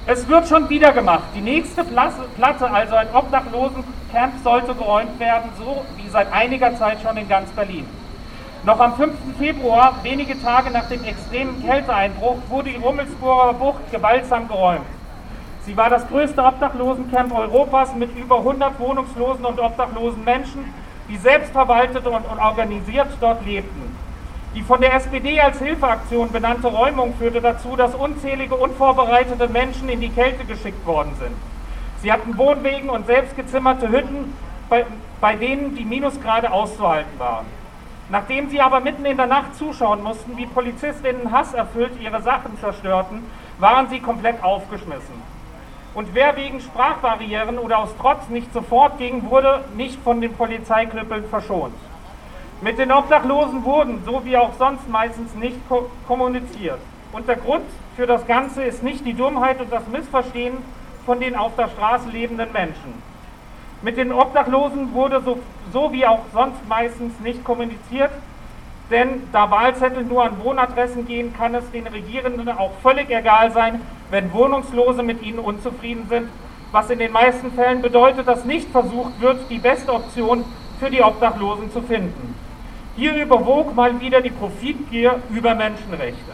Es wird schon wieder gemacht. Die nächste Platte, also ein Obdachlosencamp, sollte geräumt werden, so wie seit einiger Zeit schon in ganz Berlin. Noch am 5. Februar, wenige Tage nach dem extremen Kälteeinbruch, wurde die Rummelsburger Bucht gewaltsam geräumt. Sie war das größte Obdachlosencamp Europas mit über 100 wohnungslosen und obdachlosen Menschen, die selbstverwaltet und organisiert dort lebten. Die von der SPD als Hilfeaktion benannte Räumung führte dazu, dass unzählige unvorbereitete Menschen in die Kälte geschickt worden sind. Sie hatten Wohnwegen und selbstgezimmerte Hütten, bei denen die Minusgrade auszuhalten waren. Nachdem sie aber mitten in der Nacht zuschauen mussten, wie Polizistinnen hasserfüllt ihre Sachen zerstörten, waren sie komplett aufgeschmissen. Und wer wegen Sprachbarrieren oder aus Trotz nicht sofort ging, wurde nicht von den Polizeiklüppeln verschont. Mit den Obdachlosen wurden, so wie auch sonst meistens, nicht kommuniziert. Und der Grund für das Ganze ist nicht die Dummheit und das Missverstehen von den auf der Straße lebenden Menschen. Mit den Obdachlosen wurde so wie auch sonst meistens nicht kommuniziert, denn da Wahlzettel nur an Wohnadressen gehen, kann es den Regierenden auch völlig egal sein, wenn Wohnungslose mit ihnen unzufrieden sind, was in den meisten Fällen bedeutet, dass nicht versucht wird, die beste Option für die Obdachlosen zu finden. Hier überwog mal wieder die Profitgier über Menschenrechte.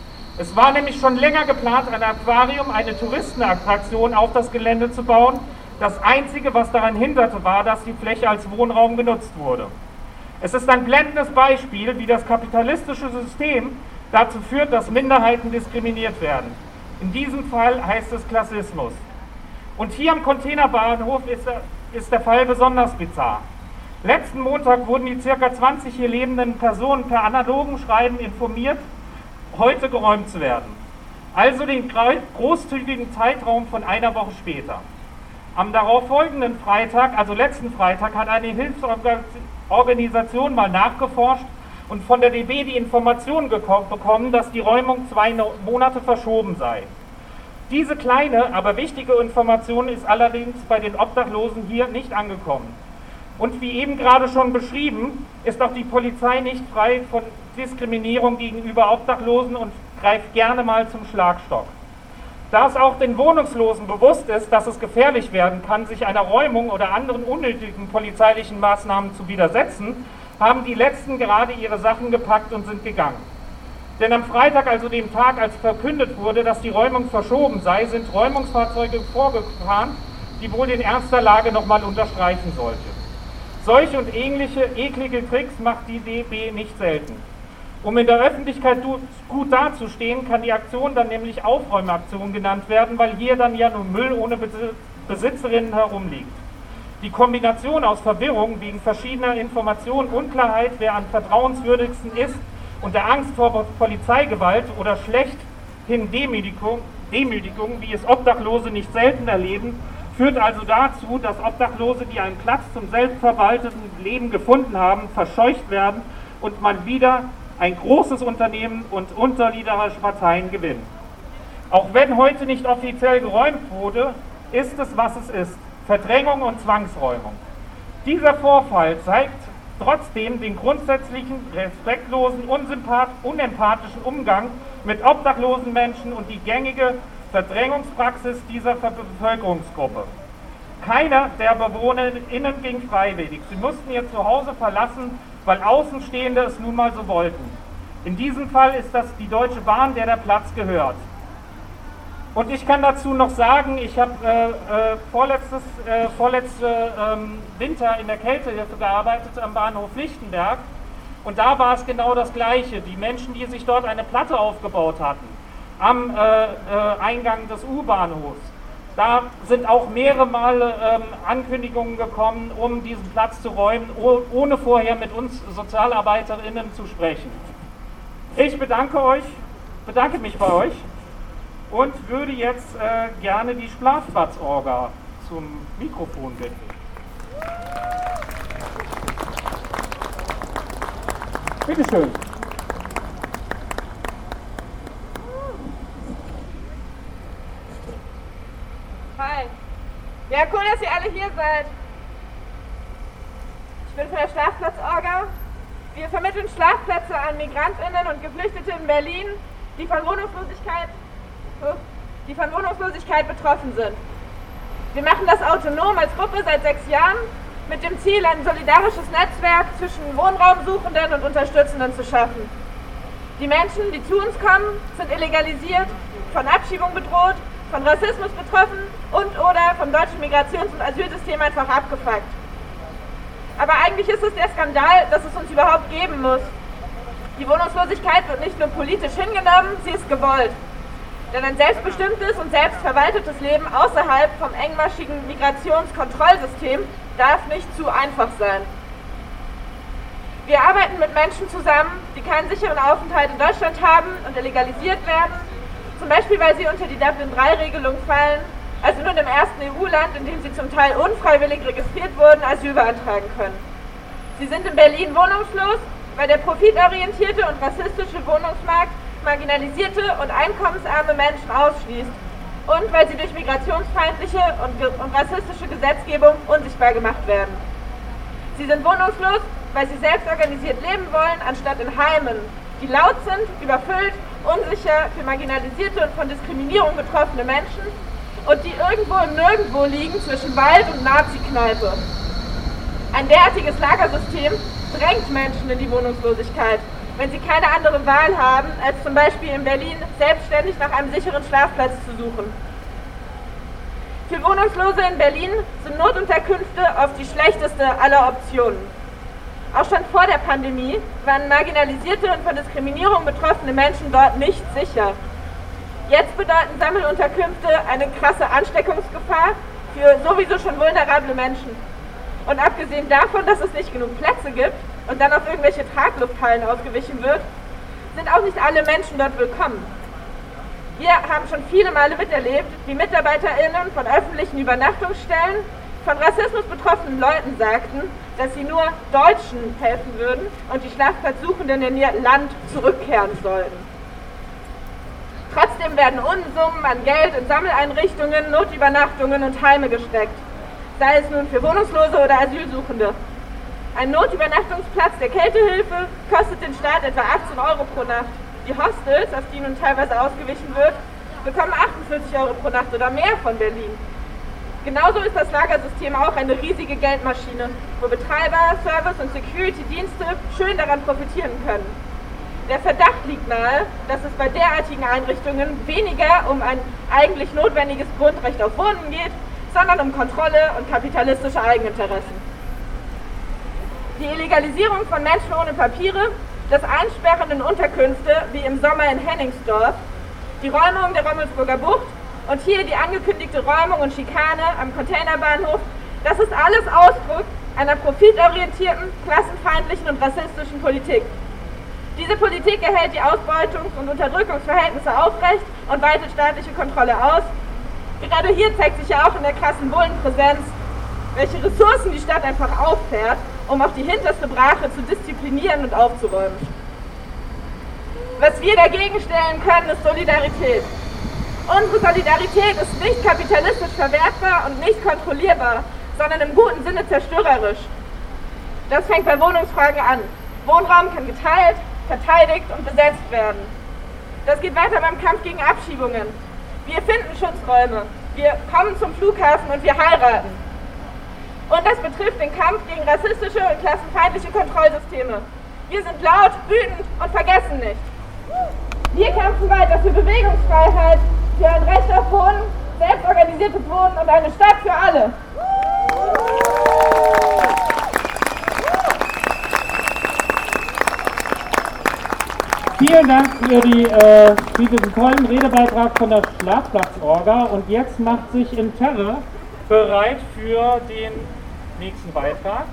Es war nämlich schon länger geplant, ein Aquarium, eine Touristenattraktion auf das Gelände zu bauen. Das Einzige, was daran hinderte, war, dass die Fläche als Wohnraum genutzt wurde. Es ist ein blendendes Beispiel, wie das kapitalistische System dazu führt, dass Minderheiten diskriminiert werden. In diesem Fall heißt es Klassismus. Und hier am Containerbahnhof ist der Fall besonders bizarr. Letzten Montag wurden die ca. 20 hier lebenden Personen per analogen Schreiben informiert, heute geräumt zu werden. Also den großzügigen Zeitraum von einer Woche später. Am darauffolgenden Freitag, also letzten Freitag, hat eine Hilfsorganisation mal nachgeforscht und von der DB die Information bekommen, dass die Räumung 2 Monate verschoben sei. Diese kleine, aber wichtige Information ist allerdings bei den Obdachlosen hier nicht angekommen. Und wie eben gerade schon beschrieben, ist auch die Polizei nicht frei von Diskriminierung gegenüber Obdachlosen und greift gerne mal zum Schlagstock. Da es auch den Wohnungslosen bewusst ist, dass es gefährlich werden kann, sich einer Räumung oder anderen unnötigen polizeilichen Maßnahmen zu widersetzen, haben die Letzten gerade ihre Sachen gepackt und sind gegangen. Denn am Freitag, also dem Tag, als verkündet wurde, dass die Räumung verschoben sei, sind Räumungsfahrzeuge vorgefahren, die wohl in ernster Lage nochmal unterstreichen sollte. Solche und ähnliche eklige Tricks macht die DB nicht selten. Um in der Öffentlichkeit gut dazustehen, kann die Aktion dann nämlich Aufräumaktion genannt werden, weil hier dann ja nur Müll ohne Besitzerinnen herumliegt. Die Kombination aus Verwirrung wegen verschiedener Informationen, Unklarheit, wer am vertrauenswürdigsten ist und der Angst vor Polizeigewalt oder schlechthin Demütigung, wie es Obdachlose nicht selten erleben, führt also dazu, dass Obdachlose, die einen Platz zum selbstverwalteten Leben gefunden haben, verscheucht werden und mal wieder ein großes Unternehmen und unterliederische Parteien gewinnen. Auch wenn heute nicht offiziell geräumt wurde, ist es, was es ist: Verdrängung und Zwangsräumung. Dieser Vorfall zeigt trotzdem den grundsätzlichen, respektlosen, unempathischen Umgang mit obdachlosen Menschen und die gängige Verdrängungspraxis dieser Bevölkerungsgruppe. Keiner der BewohnerInnen ging freiwillig. Sie mussten ihr Zuhause verlassen, weil Außenstehende es nun mal so wollten. In diesem Fall ist das die Deutsche Bahn, der Platz gehört. Und ich kann dazu noch sagen, ich habe vorletzte Winter in der Kältehilfe gearbeitet am Bahnhof Lichtenberg und da war es genau das Gleiche. Die Menschen, die sich dort eine Platte aufgebaut hatten, am Eingang des U-Bahnhofs, da sind auch mehrere Male Ankündigungen gekommen, um diesen Platz zu räumen, ohne vorher mit uns SozialarbeiterInnen zu sprechen. Ich bedanke mich bei euch und würde jetzt gerne die Schlafplatzorga zum Mikrofon bitten. Bitte schön. Hi. Ja, cool, dass ihr alle hier seid. Ich bin von der Schlafplatzorga. Wir vermitteln Schlafplätze an MigrantInnen und Geflüchtete in Berlin, die von Wohnungslosigkeit die von Wohnungslosigkeit betroffen sind. Wir machen das autonom als Gruppe seit 6 Jahren mit dem Ziel, ein solidarisches Netzwerk zwischen Wohnraumsuchenden und Unterstützenden zu schaffen. Die Menschen, die zu uns kommen, sind illegalisiert, von Abschiebung bedroht, von Rassismus betroffen und/oder vom deutschen Migrations- und Asylsystem einfach abgefuckt. Aber eigentlich ist es der Skandal, dass es uns überhaupt geben muss. Die Wohnungslosigkeit wird nicht nur politisch hingenommen, sie ist gewollt. Denn ein selbstbestimmtes und selbstverwaltetes Leben außerhalb vom engmaschigen Migrationskontrollsystem darf nicht zu einfach sein. Wir arbeiten mit Menschen zusammen, die keinen sicheren Aufenthalt in Deutschland haben und illegalisiert werden, zum Beispiel weil sie unter die Dublin-III-Regelung fallen, also nur im ersten EU-Land, in dem sie zum Teil unfreiwillig registriert wurden, Asyl beantragen können. Sie sind in Berlin wohnungslos, weil der profitorientierte und rassistische Wohnungsmarkt marginalisierte und einkommensarme Menschen ausschließt und weil sie durch migrationsfeindliche und rassistische Gesetzgebung unsichtbar gemacht werden. Sie sind wohnungslos, weil sie selbst organisiert leben wollen, anstatt in Heimen, die laut sind, überfüllt, unsicher für marginalisierte und von Diskriminierung betroffene Menschen und die irgendwo im Nirgendwo liegen zwischen Wald und Nazi-Kneipe. Ein derartiges Lagersystem drängt Menschen in die Wohnungslosigkeit, wenn sie keine andere Wahl haben, als zum Beispiel in Berlin selbstständig nach einem sicheren Schlafplatz zu suchen. Für Wohnungslose in Berlin sind Notunterkünfte oft die schlechteste aller Optionen. Auch schon vor der Pandemie waren marginalisierte und von Diskriminierung betroffene Menschen dort nicht sicher. Jetzt bedeuten Sammelunterkünfte eine krasse Ansteckungsgefahr für sowieso schon vulnerable Menschen. Und abgesehen davon, dass es nicht genug Plätze gibt und dann auf irgendwelche Traglufthallen ausgewichen wird, sind auch nicht alle Menschen dort willkommen. Wir haben schon viele Male miterlebt, wie MitarbeiterInnen von öffentlichen Übernachtungsstellen von Rassismus betroffenen Leuten sagten, dass sie nur Deutschen helfen würden und die Schlafplatzsuchenden in ihr Land zurückkehren sollten. Trotzdem werden Unsummen an Geld in Sammeleinrichtungen, Notübernachtungen und Heime gesteckt, sei es nun für Wohnungslose oder Asylsuchende. Ein Notübernachtungsplatz der Kältehilfe kostet den Staat etwa 18 € pro Nacht. Die Hostels, auf die nun teilweise ausgewichen wird, bekommen 48 € pro Nacht oder mehr von Berlin. Genauso ist das Lagersystem auch eine riesige Geldmaschine, wo Betreiber, Service- und Security-Dienste schön daran profitieren können. Der Verdacht liegt nahe, dass es bei derartigen Einrichtungen weniger um ein eigentlich notwendiges Grundrecht auf Wohnen geht, sondern um Kontrolle und kapitalistische Eigeninteressen. Die Illegalisierung von Menschen ohne Papiere, das Einsperren in Unterkünfte wie im Sommer in Henningsdorf, die Räumung der Rommelsburger Bucht und hier die angekündigte Räumung und Schikane am Containerbahnhof, das ist alles Ausdruck einer profitorientierten, klassenfeindlichen und rassistischen Politik. Diese Politik erhält die Ausbeutungs- und Unterdrückungsverhältnisse aufrecht und weitet staatliche Kontrolle aus. Gerade hier zeigt sich ja auch in der krassen Bullenpräsenz, welche Ressourcen die Stadt einfach auffährt, um auch die hinterste Brache zu disziplinieren und aufzuräumen. Was wir dagegen stellen können, ist Solidarität. Unsere Solidarität ist nicht kapitalistisch verwertbar und nicht kontrollierbar, sondern im guten Sinne zerstörerisch. Das fängt bei Wohnungsfragen an. Wohnraum kann geteilt, verteidigt und besetzt werden. Das geht weiter beim Kampf gegen Abschiebungen. Wir finden Schutzräume, wir kommen zum Flughafen und wir heiraten. Und das betrifft den Kampf gegen rassistische und klassenfeindliche Kontrollsysteme. Wir sind laut, wütend und vergessen nicht. Wir kämpfen weiter für Bewegungsfreiheit, für ein Recht auf Wohnen, selbstorganisiertes Wohnen und eine Stadt für alle. Vielen Dank für diesen tollen Redebeitrag von der Schlafplatzorga. Und jetzt macht sich Interre bereit für den nächsten Beitrag.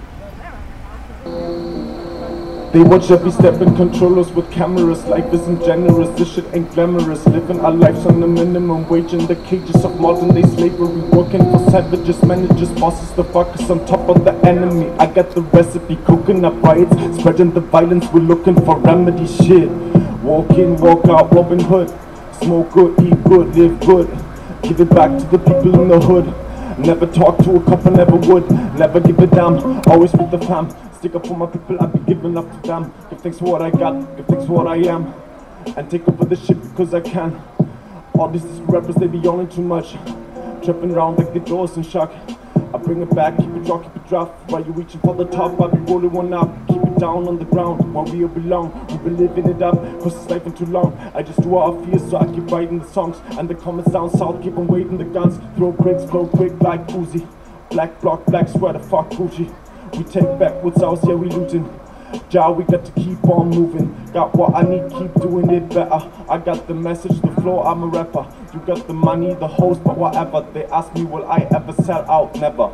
They watch every step and control us with cameras. Life isn't generous, this shit ain't glamorous. Living our lives on the minimum wage in the cages of modern day slavery. Working for savages, managers, bosses, the fuckers on top of the enemy. I got the recipe, cooking up riots, spreading the violence, we're looking for remedy shit. Walk in, walk out, Robin Hood. Smoke good, eat good, live good. Give it back to the people in the hood. Never talk to a couple, never would. Never give a damn, always with the fam. Stick up for my people, I'll be giving up to them. Give thanks for what I got, give thanks for what I am. And take over the shit because I can. All these rappers, they be yawning too much. Tripping around like the doors in shock. I bring it back, keep it dry, keep it dry. While you reaching for the top, I be rolling one up. Keep it down on the ground, where we belong. We've been living it up, cause it's life ain't too long. I just do what I feel, so I keep writing the songs. And the comments down south, keep on waiting the guns. Throw bricks, flow quick like Uzi. Black block, black sweater, fuck Gucci. We take back what's ours, yeah we looting. Ja, we got to keep on moving. Got what I need, keep doing it better. I got the message, the flow, I'm a rapper. You got the money, the host, but whatever. They ask me, will I ever sell out? Never.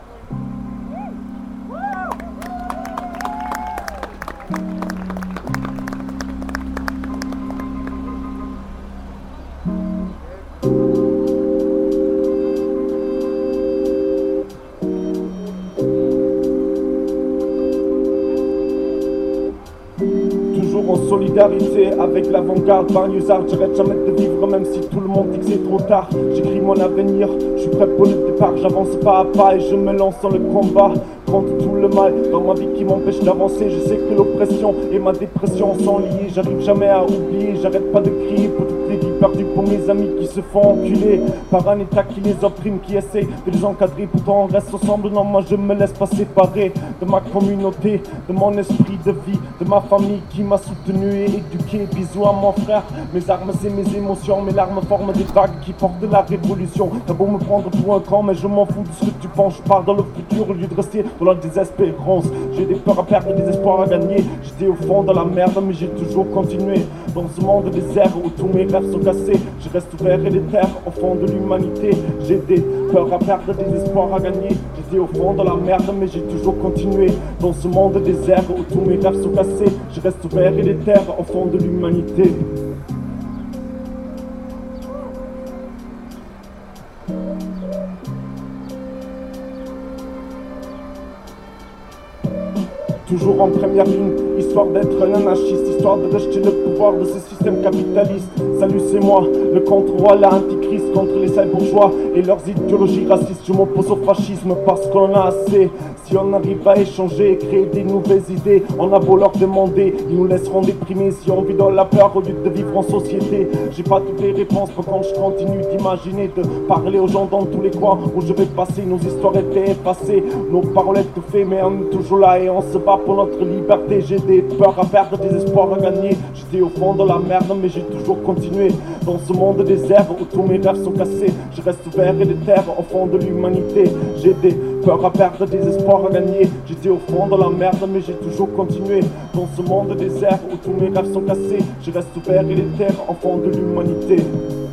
Toujours en solidarité avec l'avant-garde, banlieusard, j'arrête jamais de vivre même si tout le monde dit que c'est trop tard. J'écris mon avenir, je suis prêt pour le départ, j'avance pas à pas et je me lance dans le combat contre tout le mal dans ma vie qui m'empêche d'avancer. Je sais que l'oppression et ma dépression sont liées, j'arrive jamais à oublier, j'arrête pas de crier pour toutes les vies perdues, pour mes amis qui se font enculer par un état qui les opprime, qui essaye de les encadrer. Pourtant on reste ensemble, non moi je me laisse pas séparer de ma communauté, de mon esprit de vie, de ma famille qui m'a soutenu et éduqué. Bisous à mon frère, mes armes et mes émotions, mes larmes forment des vagues qui portent la révolution. T'as beau me prendre pour un camp, mais je m'en fous de ce que tu penses. Je pars dans le futur au lieu de rester dans la désespérance. J'ai des peurs à perdre, des espoirs à gagner. J'étais au fond de la merde, mais j'ai toujours continué. Dans ce monde désert où tous mes rêves sont cassés, je reste ouvert et déter au fond de l'humanité. J'ai des peurs à perdre, des espoirs à gagner. J'étais au fond de la merde, mais j'ai toujours continué. Dans ce monde désert où tous mes rêves sont cassés, je reste ouvert et déter au fond de l'humanité. Toujours en première ligne, histoire d'être un anarchiste, histoire de rejeter le pouvoir de ce système capitaliste. Salut, c'est moi, le contre-roi, l'antichrist contre les sales bourgeois et leurs idéologies racistes. Je m'oppose au fascisme parce qu'on en a assez. Si on arrive à échanger et créer des nouvelles idées, on a beau leur demander, ils nous laisseront déprimer si on vit dans la peur au lieu de vivre en société. J'ai pas toutes les réponses, pour quand je continue d'imaginer, de parler aux gens dans tous les coins où je vais passer. Nos histoires étaient effacées, nos paroles étouffées, mais on est toujours là et on se bat pour notre liberté. J'ai des peurs à perdre, des espoirs à gagner. J'étais au fond de la merde, mais j'ai toujours continué. Dans ce monde désert où tous mes rêves sont cassés, je reste ouvert et déter au fond de l'humanité. J'ai des peurs à perdre, des espoirs à gagner. J'étais au fond de la merde, mais j'ai toujours continué. Dans ce monde désert où tous mes rêves sont cassés, je reste ouvert et déter au fond de l'humanité.